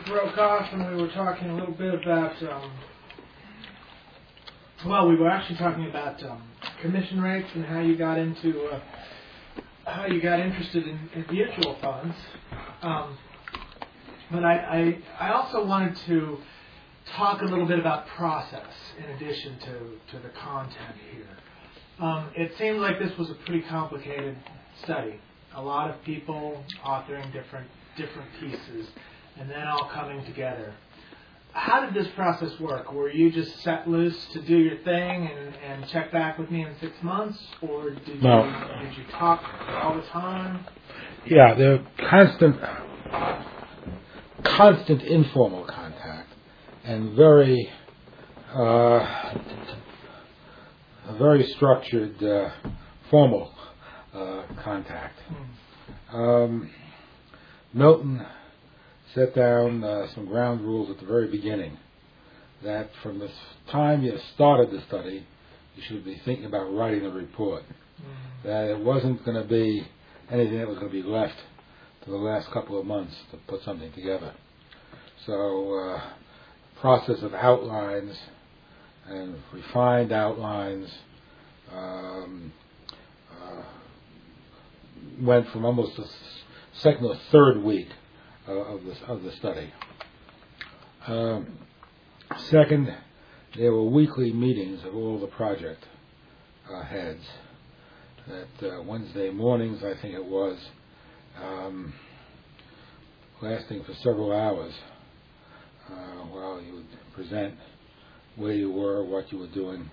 broke off and we were talking a little bit about, we were actually talking about commission rates and how you got into, how you got interested in mutual funds. But I also wanted to talk a little bit about process in addition to the content here. It seemed like this was a pretty complicated study. A lot of people authoring different pieces and then all coming together. How did this process work? Were you just set loose to do your thing and check back with me in 6 months, or did you talk all the time? Yeah, there constant informal contact and very structured formal contact. Milton set down some ground rules at the very beginning, that from the time you started the study, you should be thinking about writing a report. That it wasn't going to be anything that was going to be left to the last couple of months to put something together. So, process of outlines and refined outlines went from almost the second or third week of the study. Second, there were weekly meetings of all the project heads. That Wednesday mornings, I think it was, lasting for several hours, while you would present where you were, what you were doing,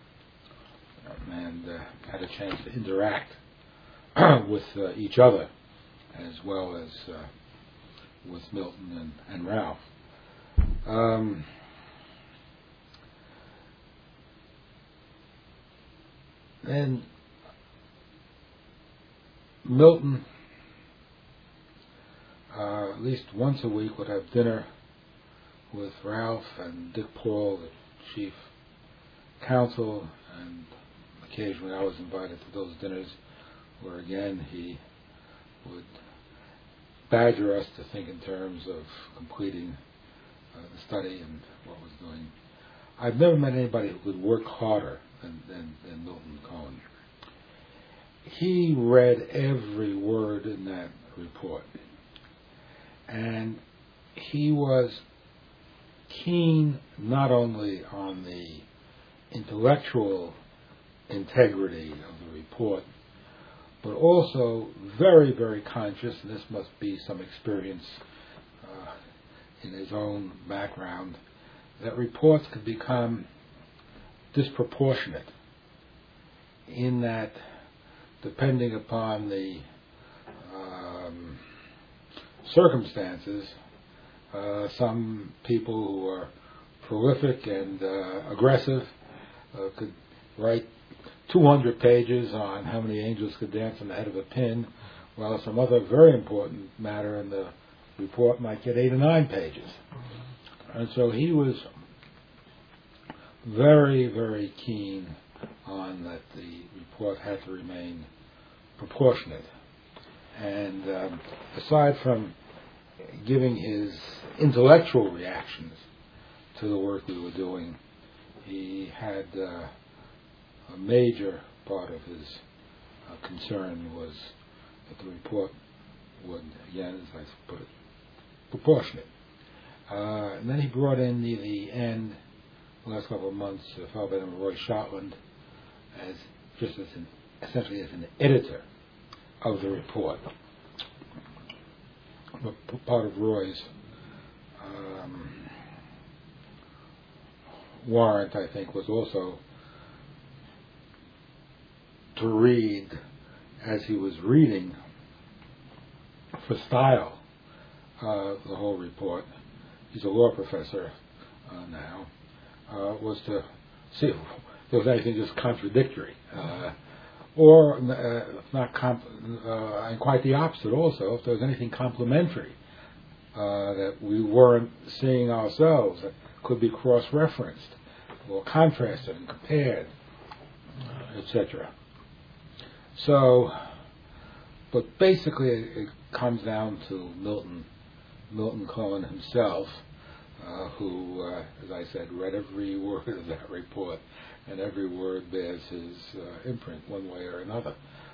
and had a chance to interact with each other as well as with Milton and Ralph. Then Milton, at least once a week, would have dinner with Ralph and Dick Paul, the chief counsel, and occasionally I was invited to those dinners where again he would badger us to think in terms of completing the study and what was doing. I've never met anybody who could work harder than Milton Cohen. He read every word in that report, and he was keen not only on the intellectual integrity of the report, but also very, very conscious, and this must be some experience in his own background, that reports could become disproportionate in that, depending upon the circumstances, some people who are prolific and aggressive could write 200 pages on how many angels could dance on the head of a pin, while some other very important matter in the report might get 8 or 9 pages. And so he was very, very keen on that the report had to remain proportionate. And aside from giving his intellectual reactions to the work we were doing, he had a major part of his concern was that the report would, again, as I put it, proportionate. And then he brought in the end, the last couple of months, a fellow by the name of Roy Shotland, essentially as an editor of the report. But part of Roy's warrant, I think, was also to read as he was reading for style the whole report. He's a law professor now. Was to see if there was anything just contradictory, or and quite the opposite also, if there was anything complementary that we weren't seeing ourselves that could be cross-referenced or contrasted and compared, etc. So, but basically it comes down to Milton Milton Cohen himself, who, as I said, read every word of that report, and every word bears his imprint one way or another.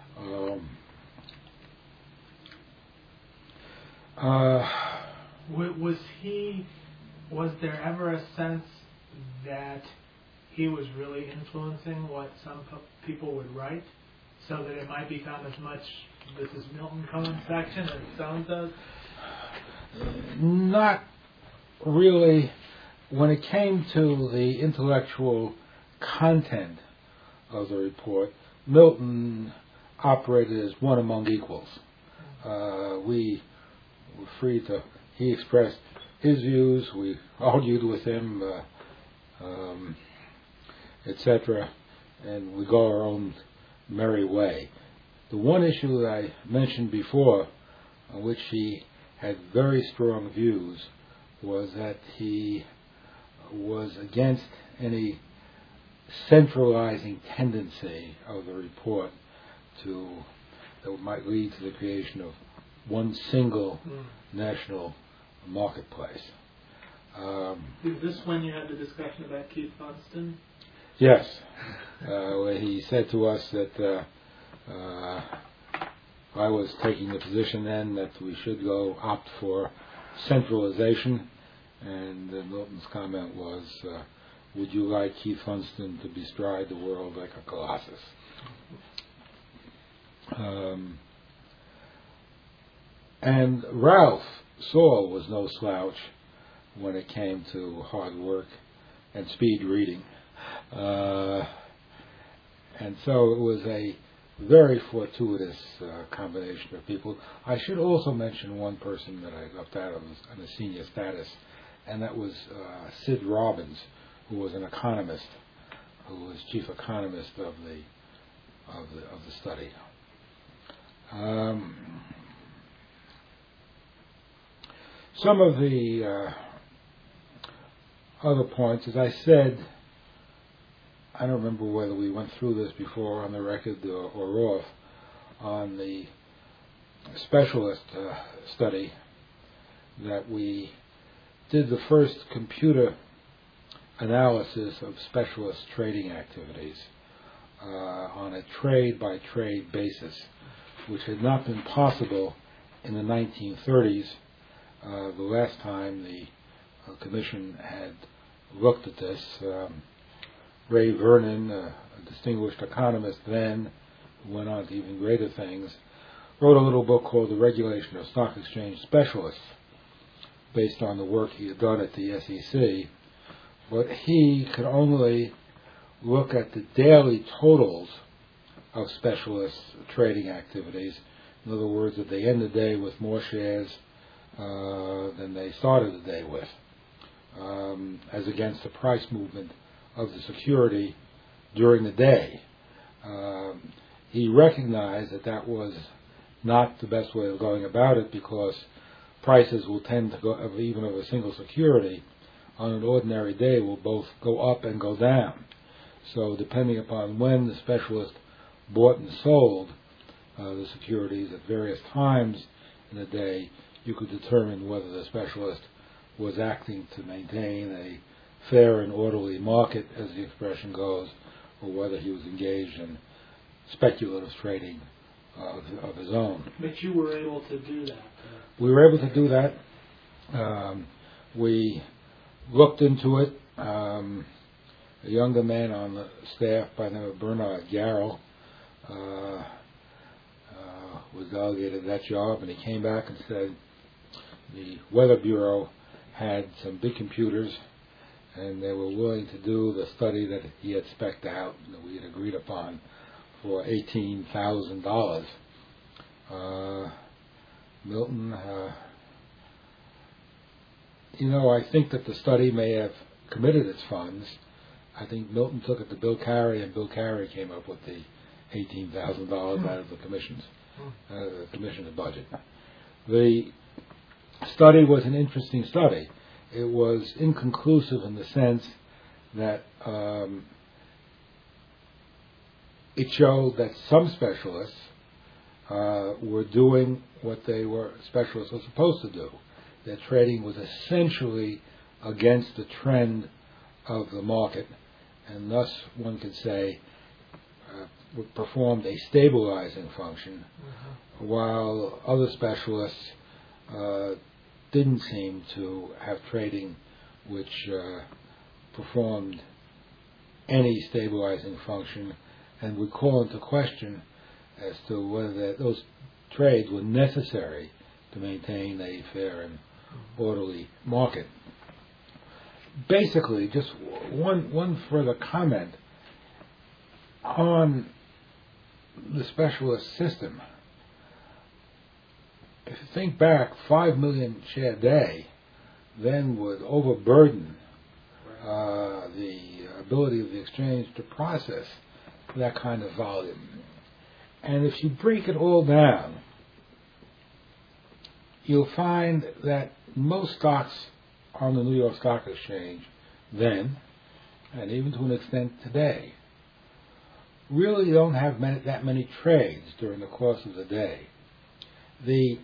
Was there ever a sense that he was really influencing what some people would write, so that it might become as much this is Milton Cohen's section as so-and-so's? Not really. When it came to the intellectual content of the report, Milton operated as one among equals. We were free to, he expressed his views, we argued with him, etc., and we go our own merry way. The one issue that I mentioned before, on which he had very strong views, was that he was against any centralizing tendency of the report that might lead to the creation of one single national marketplace. Is this when you had the discussion about Keith Funston? Yes. Where he said to us that I was taking the position then that we should opt for centralization, and Milton's comment was, would you like Keith Funston to bestride the world like a colossus? And Ralph Saul was no slouch when it came to hard work and speed reading. And so it was a very fortuitous combination of people. I should also mention one person that I left out on a senior status, and that was Sid Robbins, who was an economist, who was chief economist of the study. Some of the other points, as I said, I don't remember whether we went through this before on the record or off, on the specialist study, that we did the first computer analysis of specialist trading activities on a trade-by-trade basis, which had not been possible in the 1930s. The last time the Commission had looked at this, Ray Vernon, a distinguished economist then, who went on to even greater things, wrote a little book called The Regulation of Stock Exchange Specialists, based on the work he had done at the SEC. But he could only look at the daily totals of specialist trading activities. In other words, that they end the day with more shares than they started the day with, as against the price movement of the security during the day. He recognized that that was not the best way of going about it, because prices will tend to go, even of a single security, on an ordinary day will both go up and go down. So depending upon when the specialist bought and sold the securities at various times in the day, you could determine whether the specialist was acting to maintain a fair and orderly market, as the expression goes, or whether he was engaged in speculative trading of his own. But you were able to do that. We were able to do that. We looked into it. A younger man on the staff by the name of Bernard Garrell was delegated that job, and he came back and said the Weather Bureau had some big computers, and they were willing to do the study that he had spec'd out, that we had agreed upon, for $18,000. Milton, I think that the study may have committed its funds. I think Milton took it to Bill Carey, and Bill Carey came up with the $18,000 out of the commission's budget. The study was an interesting study. It was inconclusive in the sense that it showed that some specialists were doing what specialists were supposed to do. their trading was essentially against the trend of the market, and thus one could say performed a stabilizing function, while other specialists didn't seem to have trading which performed any stabilizing function, and would call into question as to whether those trades were necessary to maintain a fair and orderly market. Basically, just one further comment on the specialist system. If you think back, 5 million share day then would overburden the ability of the exchange to process that kind of volume. And if you break it all down, you'll find that most stocks on the New York Stock Exchange then, and even to an extent today, really don't have that many trades during the course of the day. The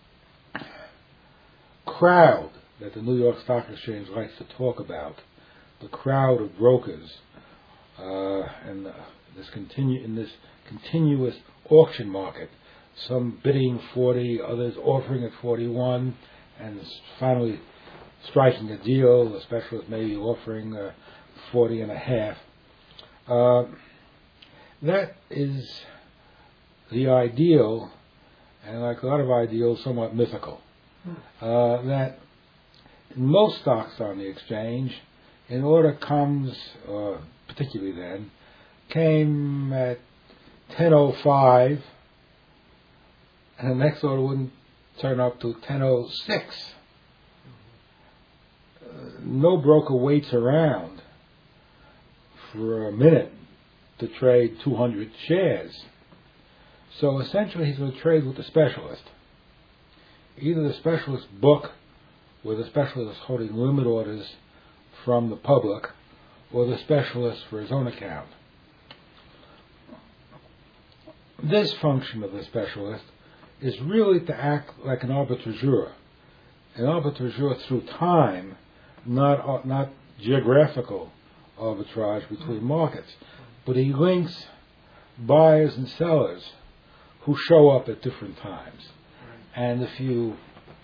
crowd that the New York Stock Exchange likes to talk about, the crowd of brokers, and in this continuous auction market, some bidding 40, others offering at 41, and finally striking a deal, the specialist maybe offering 40 and a half. That is the ideal, and like a lot of ideals, somewhat mythical. That in most stocks on the exchange, an order comes, particularly then, came at 10:05, and the next order wouldn't turn up to 10:06. No broker waits around for a minute to trade 200 shares. So essentially he's going to trade with the specialist. Either the specialist book, where the specialist is holding limit orders from the public, or the specialist for his own account. This function of the specialist is really to act like an arbitrageur. An arbitrageur through time, not geographical arbitrage between markets, but he links buyers and sellers who show up at different times. And if you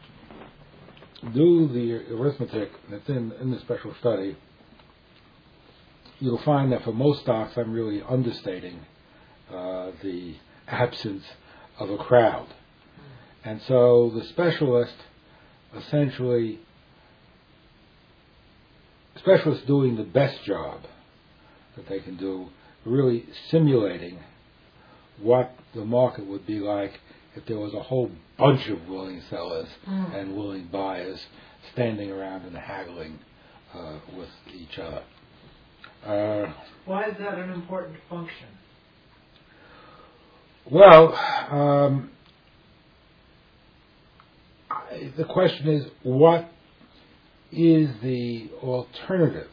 do the arithmetic that's in the special study, you'll find that for most stocks I'm really understating the absence of a crowd. And so the specialist essentially, specialists doing the best job that they can do, really simulating what the market would be like if there was a whole bunch of willing sellers and willing buyers standing around and haggling with each other. Why is that an important function? Well, the question is, what is the alternative?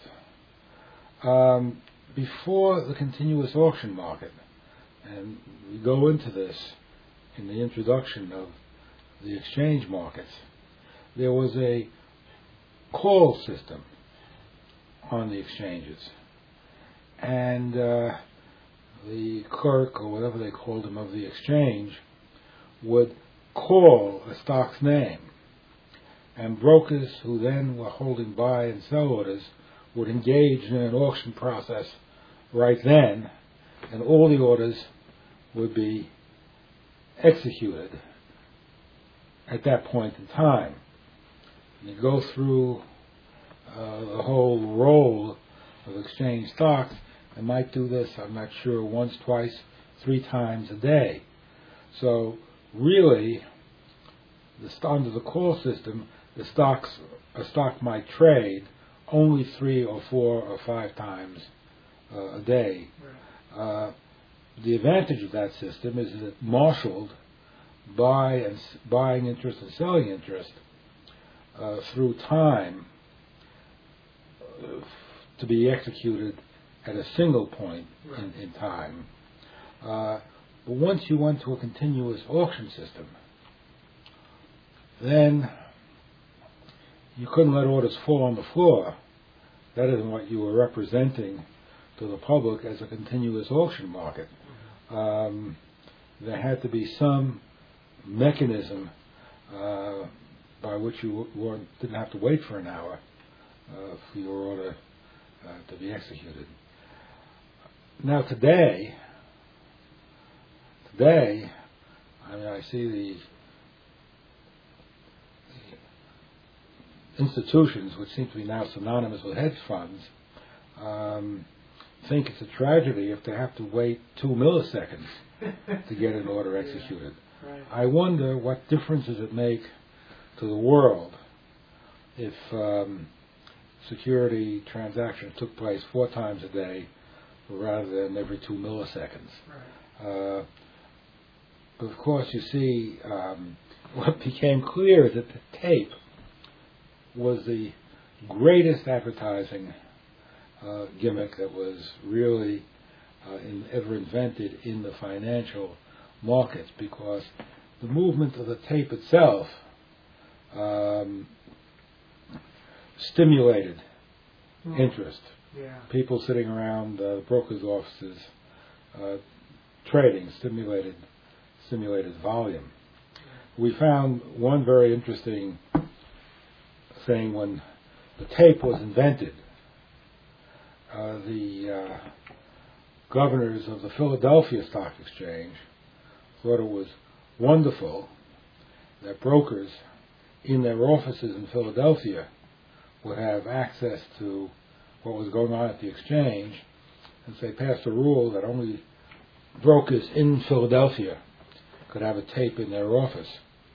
Before the continuous auction market, and we go into this in the introduction of the exchange markets, there was a call system on the exchanges. And the clerk, or whatever they called him, of the exchange would call a stock's name. And brokers who then were holding buy and sell orders would engage in an auction process right then, and all the orders would be executed at that point in time. And you go through the whole roll of exchange stocks, and might do this, I'm not sure, once, twice, 3 times a day. So really, under the call system, a stock might trade only 3 or 4 or 5 times a day. The advantage of that system is that it marshaled buying interest and selling interest through time to be executed at a single point in time. But once you went to a continuous auction system, then you couldn't let orders fall on the floor. That isn't what you were representing to the public as a continuous auction market. There had to be some mechanism by which you didn't have to wait for an hour for your order to be executed. Now today, I see the institutions, which seem to be now synonymous with hedge funds, think it's a tragedy if they have to wait 2 milliseconds to get an order executed. Yeah, right. I wonder what difference does it make to the world if security transactions took place 4 times a day rather than every 2 milliseconds. Right. But of course, you see, what became clear is that the tape was the greatest advertising gimmick that was really ever invented in the financial markets, because the movement of the tape itself stimulated interest. Yeah. People sitting around brokers' offices trading stimulated volume. We found one very interesting thing when the tape was invented. The governors of the Philadelphia Stock Exchange thought it was wonderful that brokers in their offices in Philadelphia would have access to what was going on at the exchange, and so they passed a rule that only brokers in Philadelphia could have a tape in their office.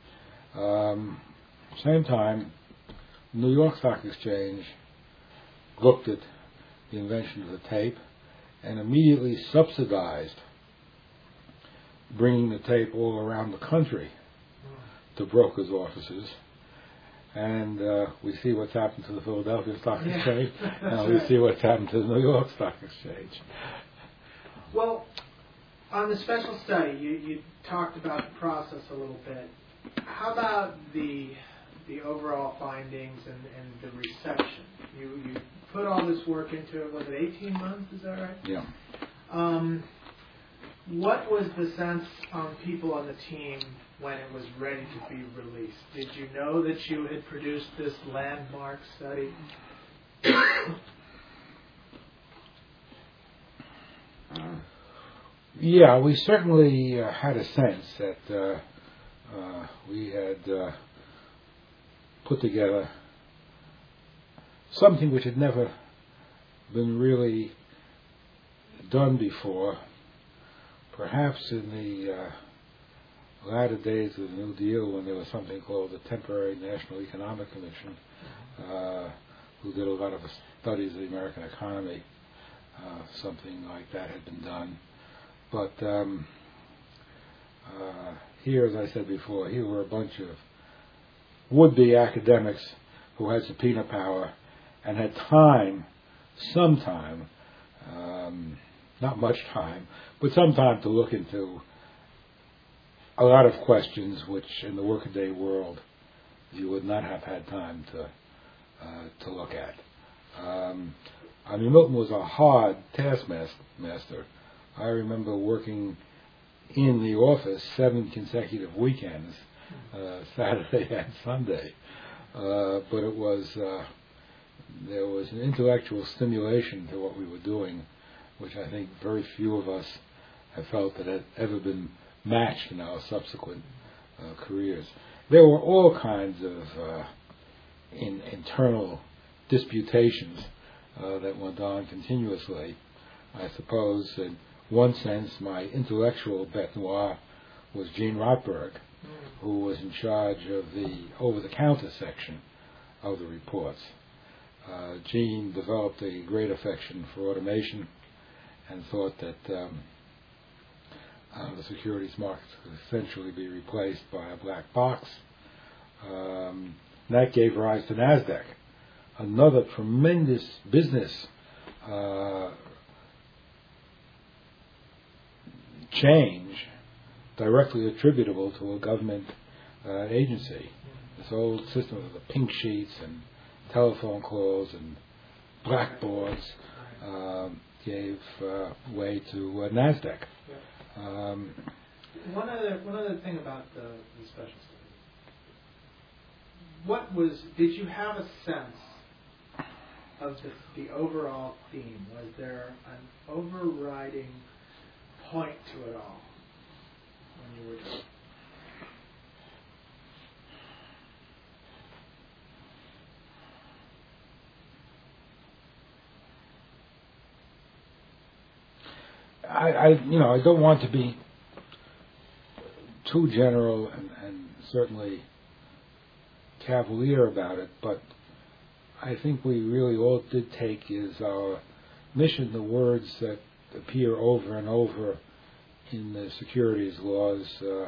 Same time, New York Stock Exchange looked at the invention of the tape and immediately subsidized bringing the tape all around the country to brokers' offices. And we see what's happened to the Philadelphia Stock Exchange, and we see what's happened to the New York Stock Exchange. Well, on the special study, you talked about the process a little bit. How about the overall findings and the reception? You put all this work into it. Was it 18 months? Is that right? Yeah. What was the sense on people on the team when it was ready to be released? Did you know that you had produced this landmark study? Yeah, we certainly had a sense that we had put together something which had never been really done before. Perhaps in the latter days of the New Deal, when there was something called the Temporary National Economic Commission, who did a lot of studies of the American economy, something like that had been done. But here, as I said before, here were a bunch of would-be academics who had subpoena power and had some time, not much time, but some time to look into a lot of questions which in the workaday world you would not have had time to look at. I mean, Milton was a hard taskmaster. I remember working in the office 7 consecutive weekends, Saturday and Sunday. But it was there was an intellectual stimulation to what we were doing, which I think very few of us have felt that had ever been matched in our subsequent careers. There were all kinds of internal disputations that went on continuously. I suppose in one sense my intellectual bête noire was Gene Rotberg, who was in charge of the over-the-counter section of the reports. Gene developed a great affection for automation and thought that the securities markets could essentially be replaced by a black box. That gave rise to NASDAQ, another tremendous business change directly attributable to a government agency. This old system of the pink sheets and telephone calls and blackboards gave way to NASDAQ. Yeah. One other thing about the special studies. Did you have a sense of the overall theme? Was there an overriding point to it all when you were doing it? I don't want to be too general and certainly cavalier about it, but I think we really all did take as our mission the words that appear over and over in the securities laws,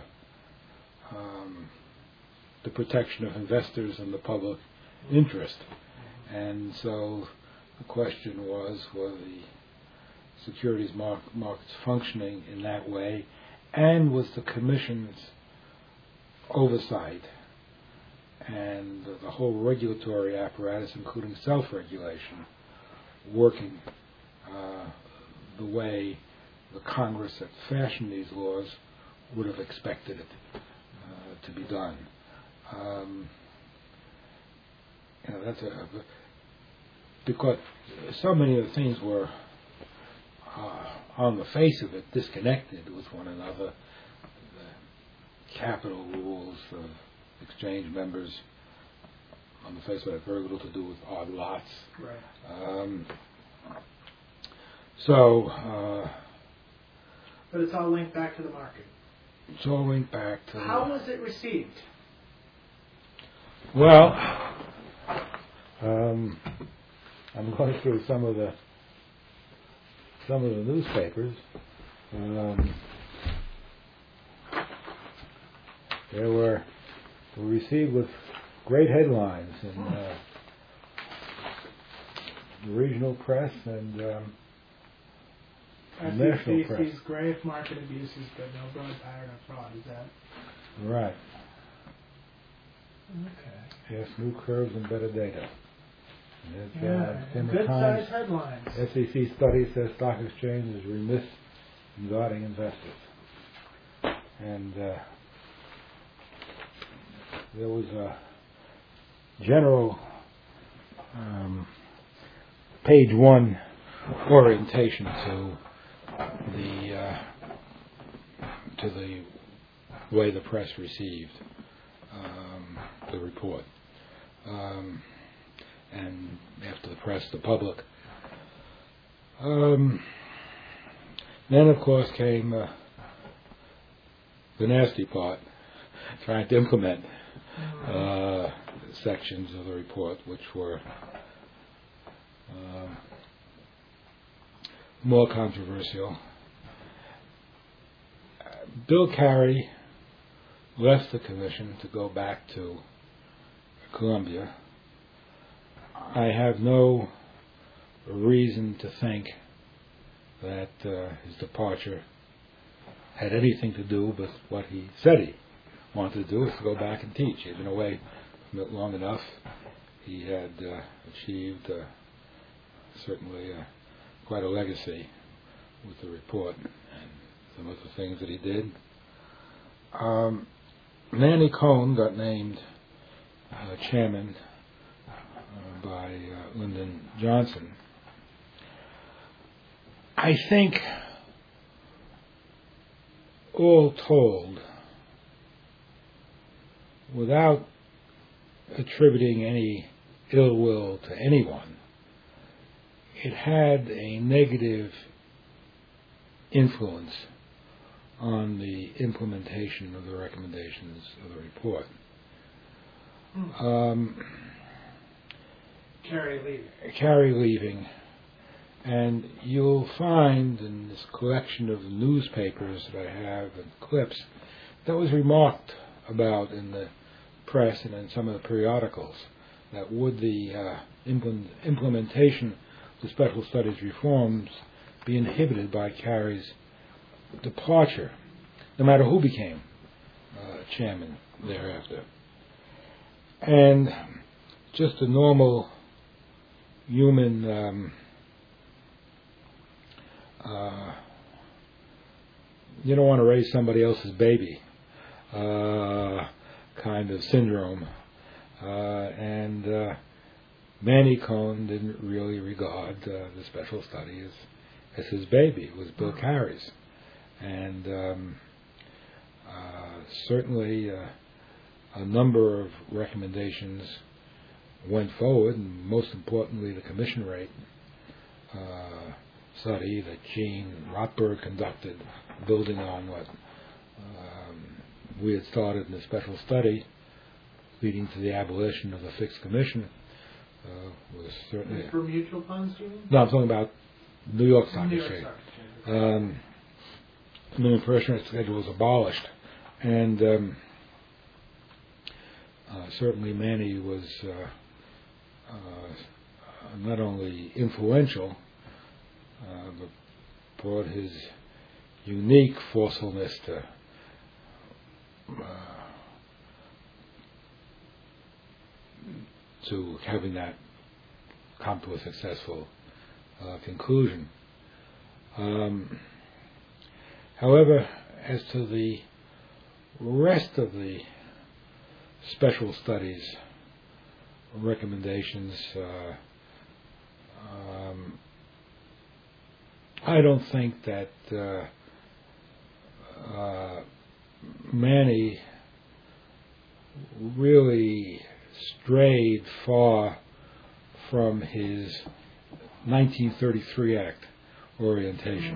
the protection of investors and the public interest. And so the question was, were the securities markets functioning in that way, and was the Commission's oversight and the whole regulatory apparatus, including self-regulation, working the way the Congress that fashioned these laws would have expected it to be done. Because so many of the things were on the face of it disconnected with one another. The capital rules of exchange members on the face of it had very little to do with odd lots. Right. But it's all linked back to the market. It's all linked back to... How was it received? Well, I'm going through some of the newspapers. They were received with great headlines in the regional press and national press. These grave market abuses, but no broad pattern of fraud. Is that right? Okay. Yes, new curves and better data. Good size headlines. SEC study says stock exchange is remiss in guarding investors. And there was a general page one orientation to the way the press received the report. And after the press, the public. Then, of course, came the nasty part, trying to implement sections of the report which were more controversial. Bill Carey left the Commission to go back to Columbia. I have no reason to think that his departure had anything to do with what he said he wanted to do, was to go back and teach. He had been away from it long enough. He had achieved certainly quite a legacy with the report and some of the things that he did. Manny Cohn got named chairman by Lyndon Johnson. I think, all told, without attributing any ill will to anyone, it had a negative influence on the implementation of the recommendations of the report. Carey leaving. And you'll find in this collection of newspapers that I have and clips, that was remarked about in the press and in some of the periodicals, that would the implementation of the special studies reforms be inhibited by Carey's departure, no matter who became chairman thereafter. And just a normal human, you don't want to raise somebody else's baby kind of syndrome. And Manny Cohn didn't really regard the special study as his baby. It was Bill Carey's. And certainly a number of recommendations went forward, and most importantly the commission rate study that Gene Rotberg conducted, building on what we had started in the special study, leading to the abolition of the fixed commission, was certainly... For mutual funds, you mean? No, I'm talking about New York Stock New York Exchange. Stock Exchange. The minimum professional schedule was abolished, and certainly Manny was not only influential, but brought his unique forcefulness to having that come to a successful conclusion. However, as to the rest of the special studies recommendations, I don't think that Manny really strayed far from his 1933 Act orientation.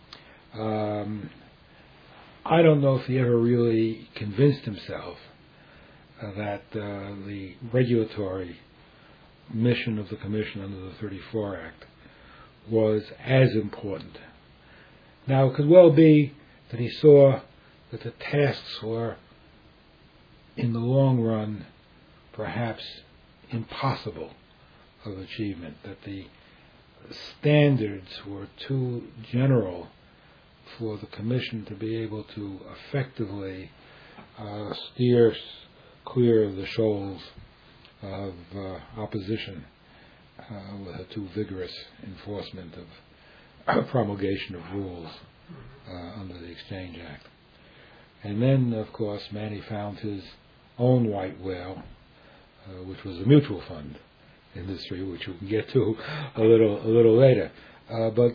I don't know if he ever really convinced himself that the regulatory mission of the Commission under the 34 Act was as important. Now, it could well be that he saw that the tasks were, in the long run, perhaps impossible of achievement, that the standards were too general for the Commission to be able to effectively steer clear of the shoals of opposition with a too vigorous enforcement of promulgation of rules under the Exchange Act. And then, of course, Manny found his own white whale, which was the mutual fund industry, which we can get to a little later. But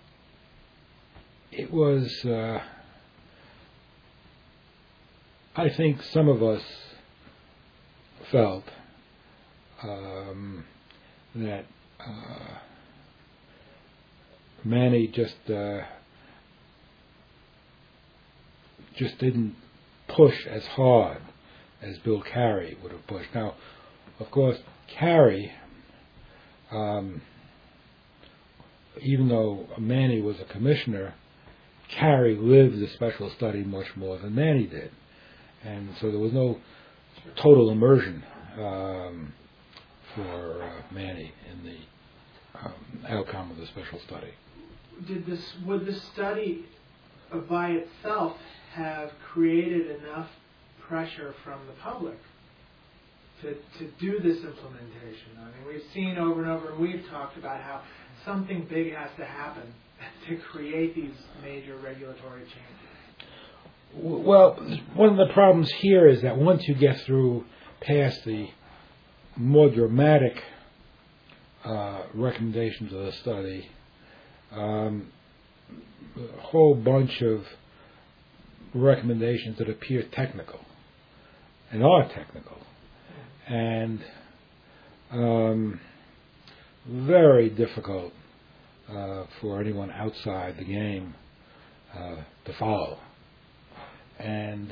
it was, I think some of us felt that Manny just didn't push as hard as Bill Carey would have pushed. Now, of course, Carey, even though Manny was a commissioner, Carey lived the special study much more than Manny did. And so there was no total immersion for Manny in the outcome of the special study. Would the study by itself have created enough pressure from the public to do this implementation? I mean, we've seen over and over, and we've talked about how something big has to happen to create these major regulatory changes. Well, one of the problems here is that once you get past the more dramatic recommendations of the study, a whole bunch of recommendations that appear technical and are technical and very difficult for anyone outside the game to follow. And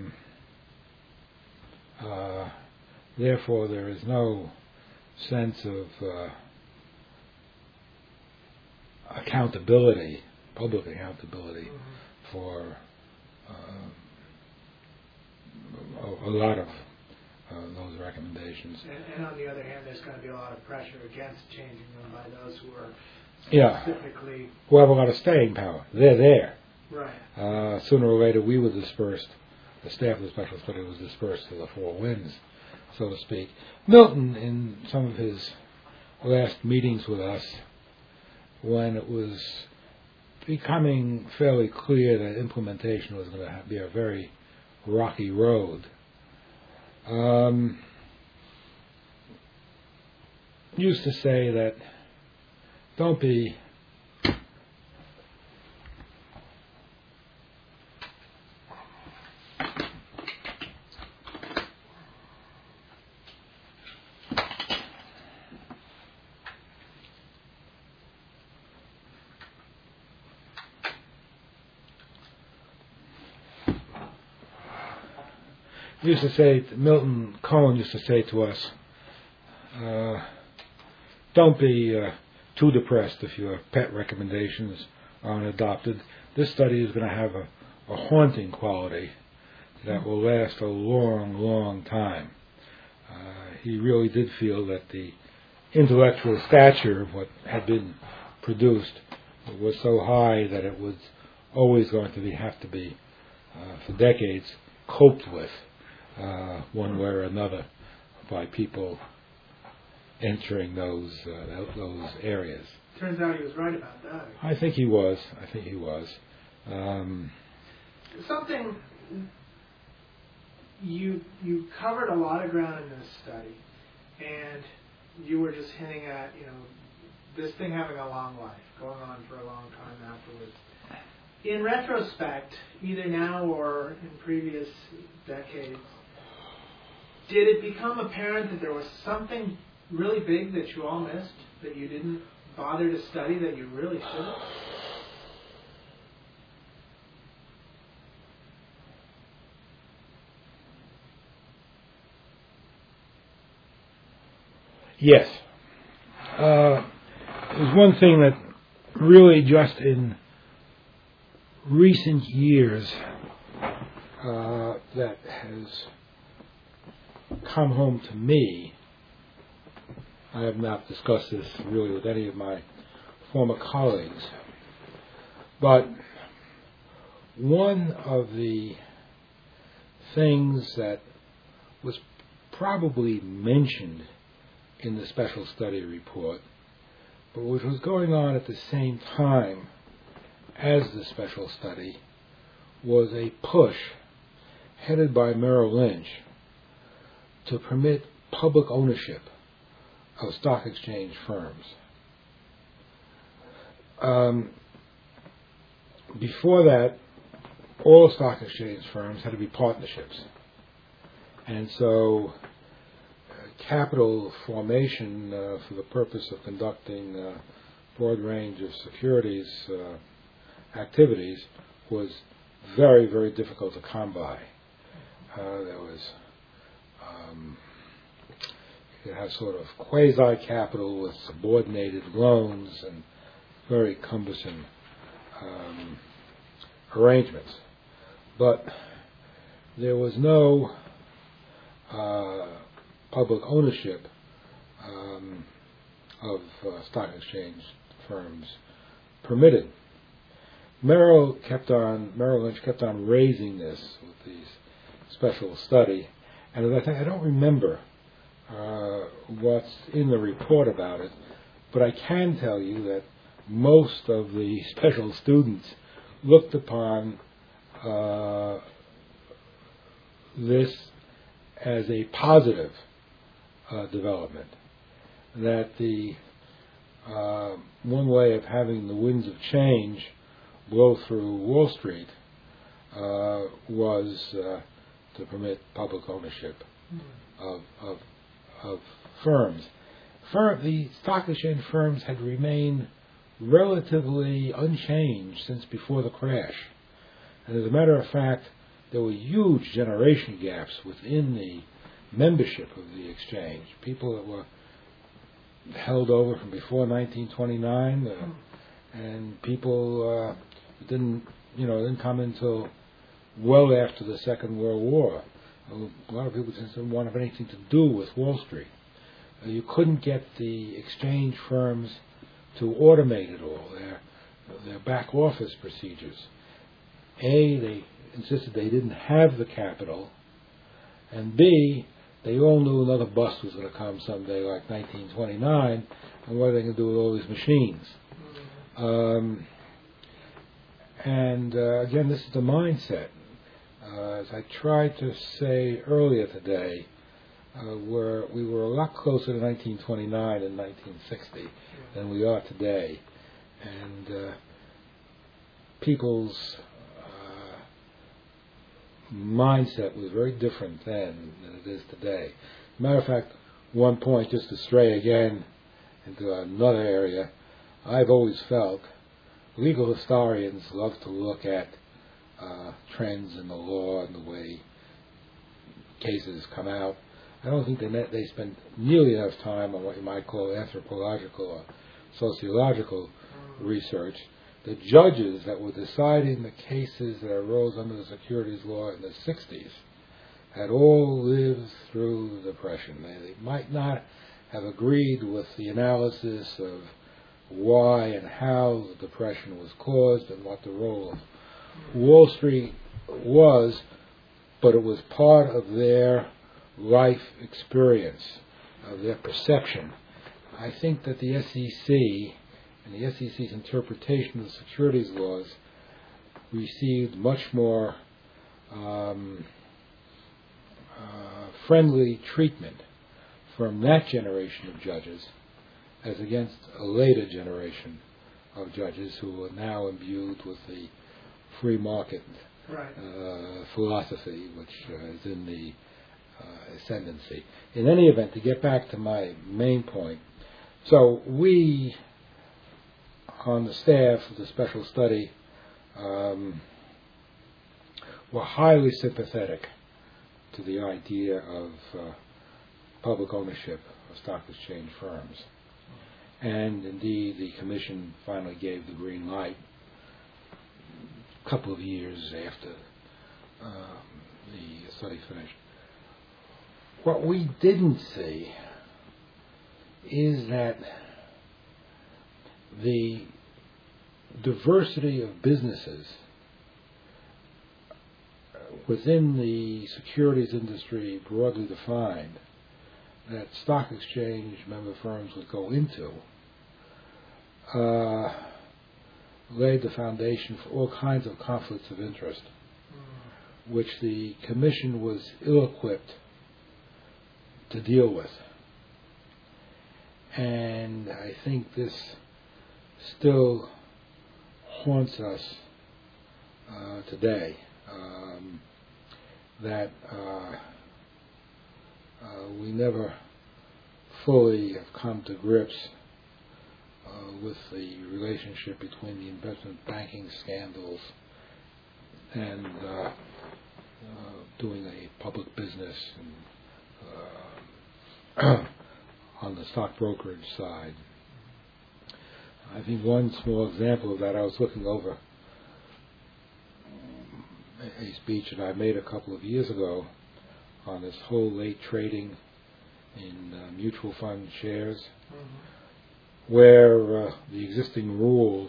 therefore there is no sense of accountability, public accountability for a lot of those recommendations. And on the other hand, there's going to be a lot of pressure against changing them by those who are specifically... who have a lot of staying power. They're there. Right. Sooner or later we were dispersed, the staff of the special study was dispersed to the four winds, so to speak. Milton, in some of his last meetings with us when it was becoming fairly clear that implementation was going to be a very rocky road. Used to say that don't be Milton Cohen used to say to us, don't be too depressed if your pet recommendations aren't adopted. This study is going to have a haunting quality that will last a long, long time. He really did feel that the intellectual stature of what had been produced was so high that it was always going to have to be, for decades, coped with one way or another by people entering those areas. Turns out he was right about that. I think he was. Something you covered a lot of ground in this study, and you were just hinting at, this thing having a long life, going on for a long time afterwards. In retrospect, either now or in previous decades, did it become apparent that there was something really big that you all missed, that you didn't bother to study, that you really should have? Yes. There's one thing that really just in recent years that has come home to me. I have not discussed this really with any of my former colleagues, but one of the things that was probably mentioned in the special study report, but which was going on at the same time as the special study, was a push headed by Merrill Lynch to permit public ownership of stock exchange firms. Before that, all stock exchange firms had to be partnerships. And so capital formation for the purpose of conducting a broad range of securities activities was very, very difficult to come by. There was you could have sort of quasi-capital with subordinated loans and very cumbersome arrangements. But there was no public ownership of stock exchange firms permitted. Merrill Lynch kept on raising this with these special study, and as I don't remember what's in the report about it, but I can tell you that most of the special students looked upon this as a positive development, that the one way of having the winds of change blow through Wall Street was to permit public ownership of firms. The stock exchange firms had remained relatively unchanged since before the crash. And as a matter of fact, there were huge generation gaps within the membership of the exchange. People that were held over from before 1929, and people didn't come until well after the Second World War. A lot of people didn't want to have anything to do with Wall Street. You couldn't get the exchange firms to automate it all, their back office procedures. A, they insisted they didn't have the capital, and B, they all knew another bust was going to come someday, like 1929, and what are they going to do with all these machines? Again, this is the mindset. As I tried to say earlier today, we were a lot closer to 1929 and 1960 than we are today. And people's mindset was very different then than it is today. Matter of fact, one point, just to stray again into another area, I've always felt legal historians love to look at trends in the law and the way cases come out. I don't think they spend nearly enough time on what you might call anthropological or sociological research. The judges that were deciding the cases that arose under the securities law in the 60s had all lived through the Depression. They might not have agreed with the analysis of why and how the Depression was caused and what the role of Wall Street was, but it was part of their life experience, of their perception. I think that the SEC and the SEC's interpretation of the securities laws received much more friendly treatment from that generation of judges as against a later generation of judges who are now imbued with the free market philosophy, which is in the ascendancy. In any event, to get back to my main point, so we on the staff of the special study were highly sympathetic to the idea of public ownership of stock exchange firms. And indeed, the commission finally gave the green light a couple of years after the study finished. What we didn't see is that the diversity of businesses within the securities industry, broadly defined, that stock exchange member firms would go into, laid the foundation for all kinds of conflicts of interest, which the commission was ill-equipped to deal with. And I think this still haunts us today, that we never fully have come to grips with the relationship between the investment banking scandals and doing a public business and, on the stock brokerage side. I think one small example of that, I was looking over a speech that I made a couple of years ago on this whole late trading in mutual fund shares, where the existing rule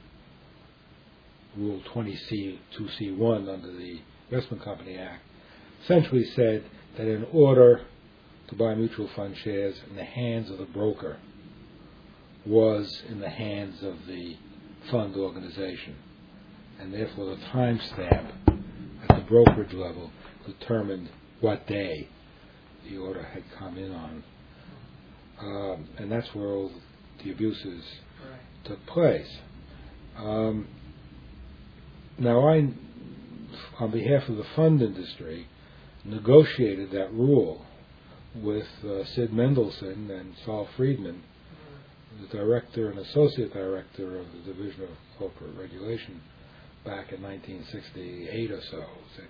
20C2C1 under the Investment Company Act, essentially said that in order to buy mutual fund shares in the hands of the broker was in the hands of the fund organization, and therefore the timestamp at the brokerage level determined what day the order had come in on. And that's where all the abuses took place. Now I, on behalf of the fund industry, negotiated that rule with Sid Mendelson and Saul Friedman, the director and associate director of the Division of Corporate Regulation back in 1968 or so.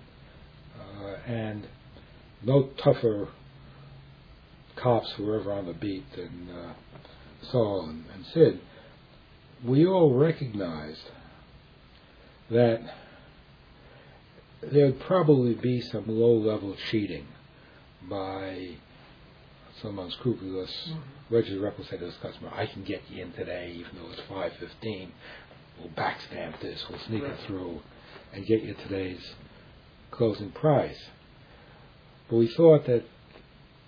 And no tougher cops were ever on the beat than Saul and Sid. We all recognized that there would probably be some low-level cheating by some unscrupulous registered representative to this customer. I can get you in today, even though it's 5:15. We'll backstamp this. We'll sneak it through and get you today's closing price. But we thought that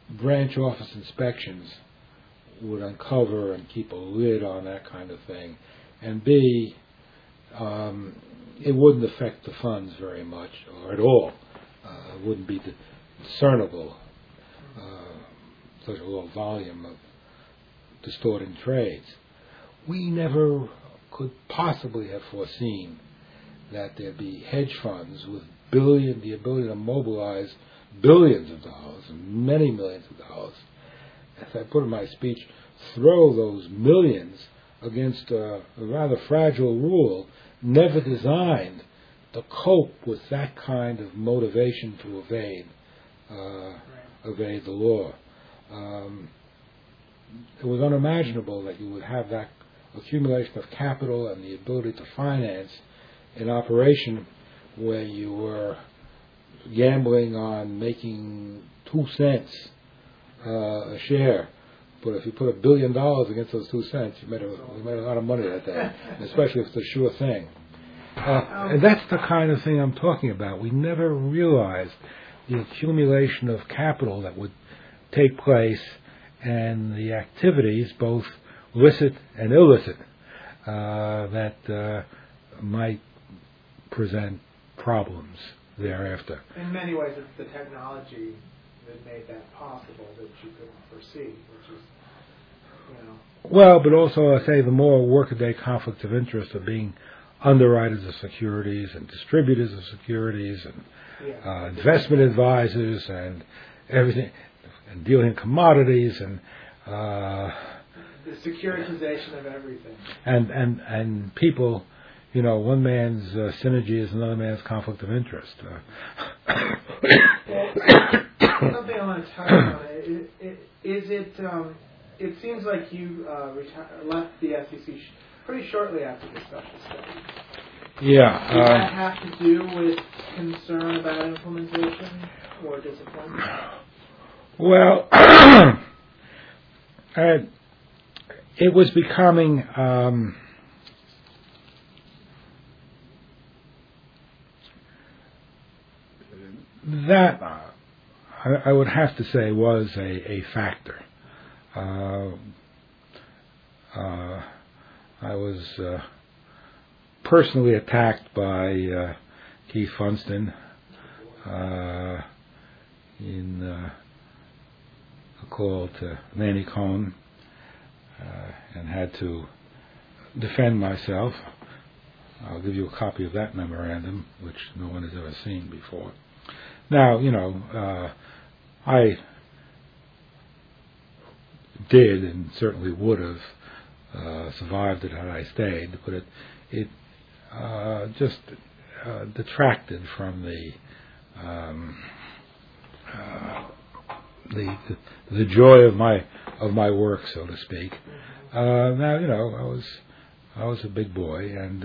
branch office inspections would uncover and keep a lid on that kind of thing, and B, it wouldn't affect the funds very much or at all. It wouldn't be discernible, such a low volume of distorting trades. We never could possibly have foreseen that there'd be hedge funds with the ability to mobilize billions of dollars and many millions of dollars. As I put in my speech, throw those millions against a rather fragile rule never designed to cope with that kind of motivation to evade the law. It was unimaginable that you would have that accumulation of capital and the ability to finance an operation where you were gambling on making 2 cents a share. But if you put $1 billion against those 2 cents, you made a lot of money that day, especially if it's a sure thing. And that's the kind of thing I'm talking about. We never realized the accumulation of capital that would take place and the activities, both licit and illicit, that might present problems thereafter. In many ways, it's the technology that made that possible that you couldn't foresee, which is, Well, but also, I say, the more workaday conflicts of interest of being underwriters of securities and distributors of securities and investment advisors and everything, and dealing in commodities and the securitization of everything. And people, one man's synergy is another man's conflict of interest. Something I want to touch on it seems like you left the SEC pretty shortly after the special study. Yeah. Does that have to do with concern about implementation or disappointment? Well, it was becoming that I would have to say was a factor. I was personally attacked by Keith Funston in a call to Manny Cohn, and had to defend myself. I'll give you a copy of that memorandum, which no one has ever seen before. Now, I did and certainly would have survived it had I stayed, but it just detracted from the joy of my work, so to speak. Now, I was a big boy, and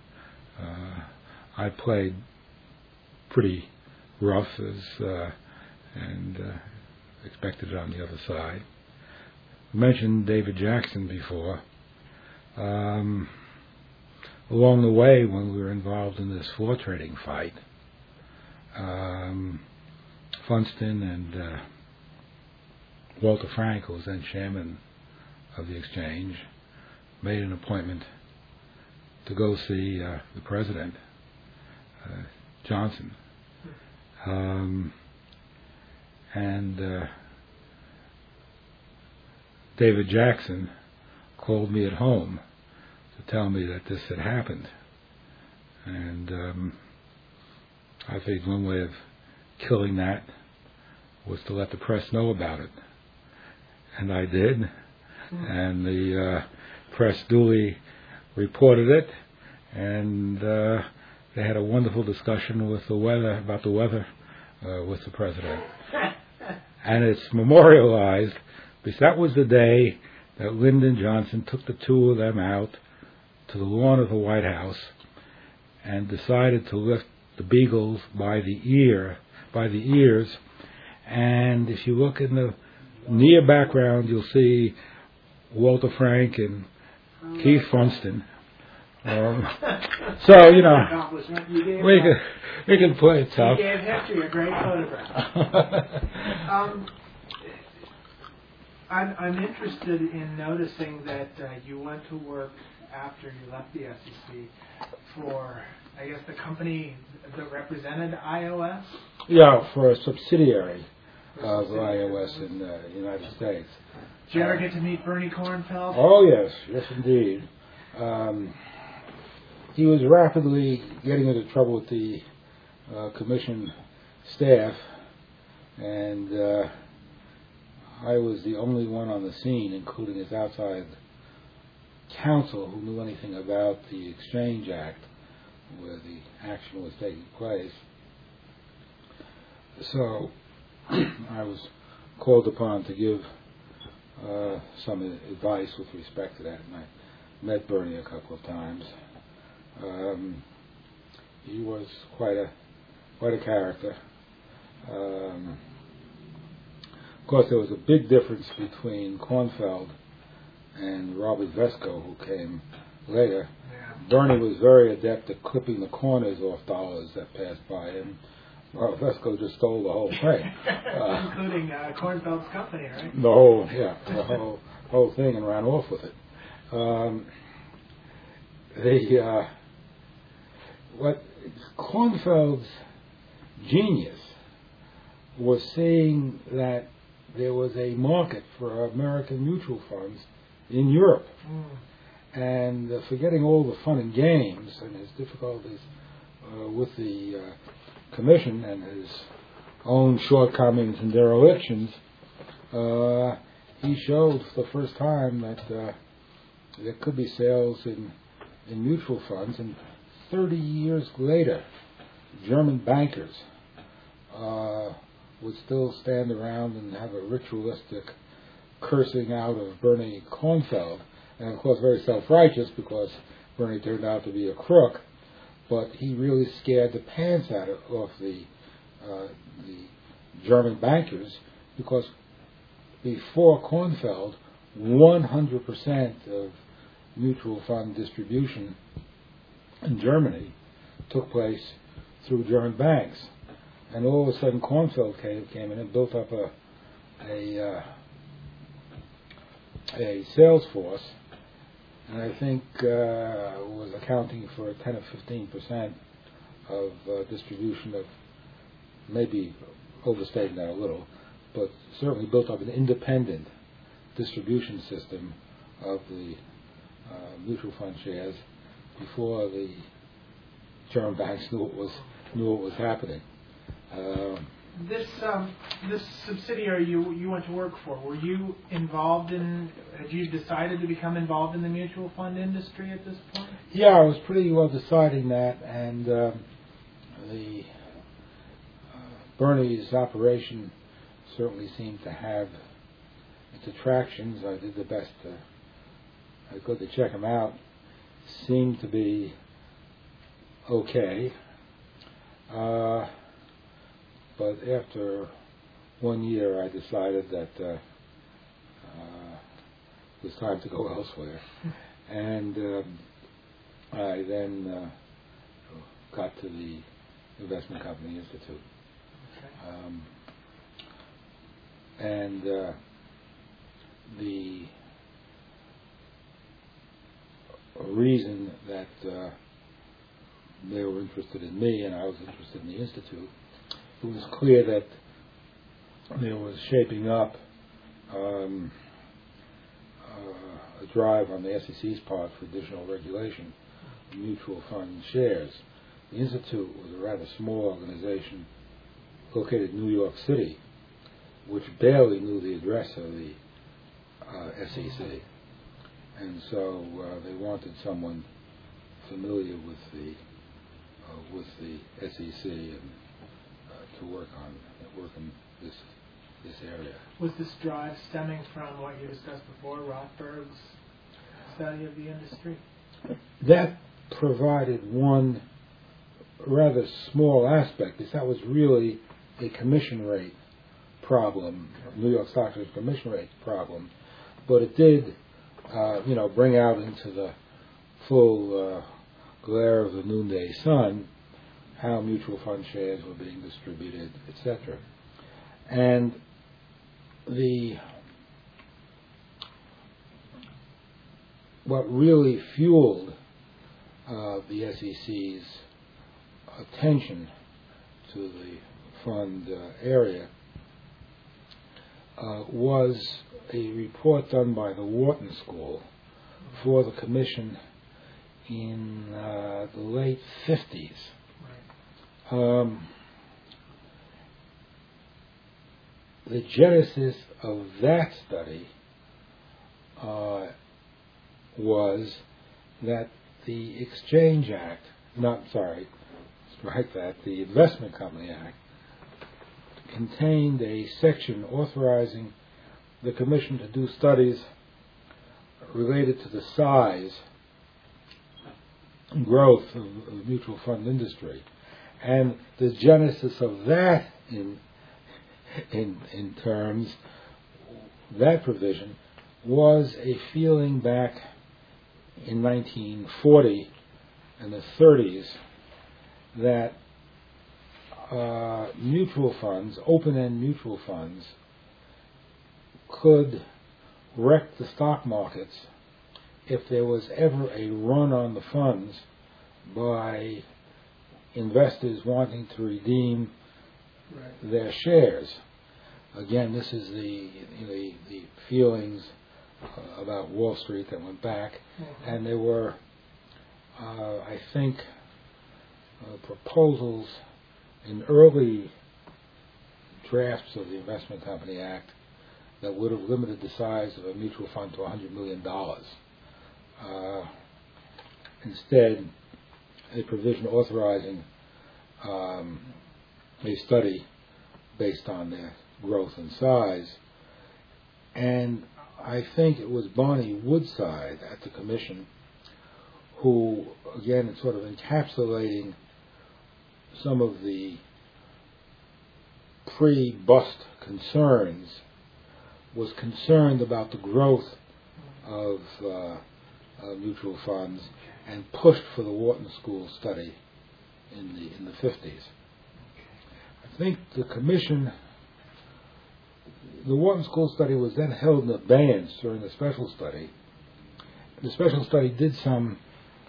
I played pretty rough and expected it on the other side. I mentioned David Jackson before. Along the way, when we were involved in this floor trading fight, Funston and Walter Frank, who was then chairman of the exchange, made an appointment to go see the president, Johnson. And David Jackson called me at home to tell me that this had happened. And I think one way of killing that was to let the press know about it. And I did. And the press duly reported it, and they had a wonderful discussion about the weather with the president. And it's memorialized because that was the day that Lyndon Johnson took the two of them out to the lawn of the White House and decided to lift the beagles by the ears. And if you look in the near background, you'll see Walter Frank and Keith Funston. So, we can play it tough. You gave history a great photograph. I'm interested in noticing that you went to work after you left the SEC for, I guess, the company that represented iOS? Yeah, for a subsidiary of iOS in the United States. Did you ever get to meet Bernie Kornfeld? Oh, yes, indeed. He was rapidly getting into trouble with the commission staff, and I was the only one on the scene, including his outside counsel, who knew anything about the Exchange Act, where the action was taking place. So I was called upon to give some advice with respect to that, and I met Bernie a couple of times. He was quite a character. Of course, there was a big difference between Kornfeld and Robert Vesco, who came later. Yeah. Bernie was very adept at clipping the corners off dollars that passed by him. Robert Vesco just stole the whole thing. Including Kornfeld's company, right? The whole thing, and ran off with it. What Kornfeld's genius was seeing that there was a market for American mutual funds in Europe, and forgetting all the fun and games and his difficulties with the commission and his own shortcomings and derelictions, he showed for the first time that there could be sales in mutual funds. And 30 years later, German bankers would still stand around and have a ritualistic cursing out of Bernie Kornfeld, and of course very self-righteous because Bernie turned out to be a crook, but he really scared the pants off the German bankers, because before Kornfeld, 100% of mutual fund distribution in Germany took place through German banks. And all of a sudden Kornfeld came in and built up a sales force, and I think was accounting for 10 or 15% of distribution of, maybe overstating that a little, but certainly built up an independent distribution system of the mutual fund shares before the German banks knew what was happening. This subsidiary you went to work for, were you involved in? Had you decided to become involved in the mutual fund industry at this point? Yeah, I was pretty well deciding that, and Bernie's operation certainly seemed to have its attractions. I did the best I could to check them out. Seemed to be okay. But after 1 year, I decided that it was time to go elsewhere. And I then got to the Investment Company Institute. And the reason that they were interested in me and I was interested in the Institute, it was clear that there was shaping up a drive on the SEC's part for additional regulation of mutual fund shares. The Institute was a rather small organization located in New York City, which barely knew the address of the SEC. And so they wanted someone familiar with the SEC and to work in this area. Was this drive stemming from what you discussed before, Rothberg's study of the industry? That provided one rather small aspect, because that was really a commission rate problem, New York Stock Exchange commission rate problem, but it did, bring out into the full glare of the noonday sun how mutual fund shares were being distributed, etc. And the what really fueled the SEC's attention to the fund area was a report done by the Wharton School for the Commission in the late 50s. The genesis of that study was that the Exchange Act, the Investment Company Act, contained a section authorizing the Commission to do studies related to the size and growth of the mutual fund industry. And the genesis of that in terms, that provision was a feeling back in 1940 and the 30s that mutual funds, open-end mutual funds, could wreck the stock markets if there was ever a run on the funds by investors wanting to redeem their shares. Again, this is the feelings about Wall Street that went back, and there were, I think, proposals in early drafts of the Investment Company Act that would have limited the size of a mutual fund to $100 million. Instead, a provision authorizing a study based on their growth and size. And I think it was Barney Woodside at the Commission who, again, sort of encapsulating some of the pre-bust concerns, was concerned about the growth of mutual funds and pushed for the Wharton School study in the 50s. I think the Commission, the Wharton School study was then held in abeyance during the special study. The special study did some,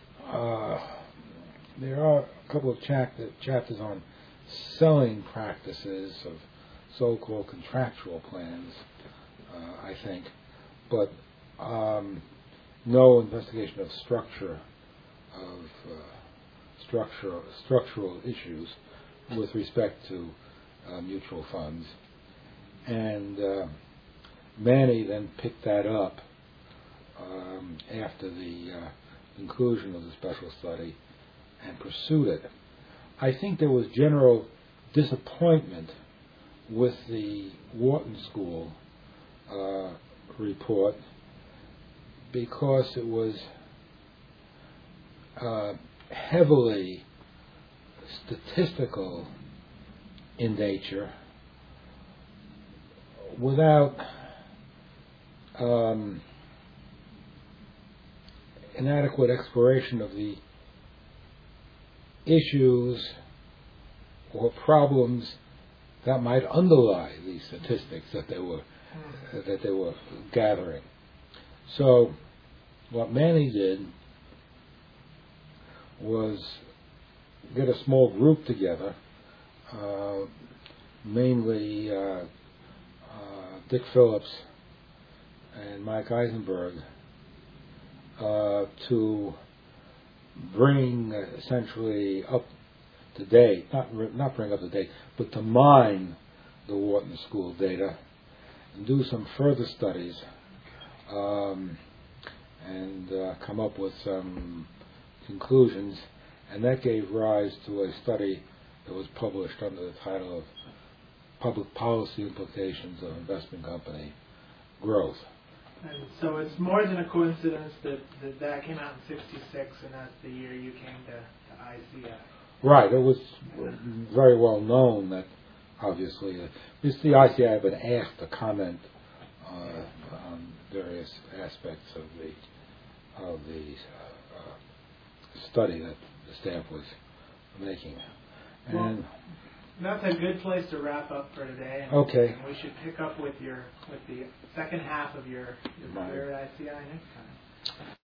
there are a couple of chapters on selling practices of so-called contractual plans, I think, but no investigation of structural issues with respect to mutual funds. And Manny then picked that up after the conclusion of the special study and pursued it. I think there was general disappointment with the Wharton School report because it was heavily statistical in nature, without an adequate exploration of the issues or problems that might underlie these statistics that they were gathering. So what Manny did was get a small group together, mainly Dick Phillips and Mike Eisenberg, to bring essentially up to date, not bring up to date, but to mine the Wharton School data and do some further studies and come up with some conclusions. And that gave rise to a study that was published under the title of Public Policy Implications of Investment Company Growth. And so it's more than a coincidence that came out in '66, and that's the year you came to ICI. Right. It was very well known that, obviously, the ICI had been asked to comment on various aspects of the study that the staff was making. And that's a good place to wrap up for today. And okay. We should pick up with the second half of your career at ICI next time.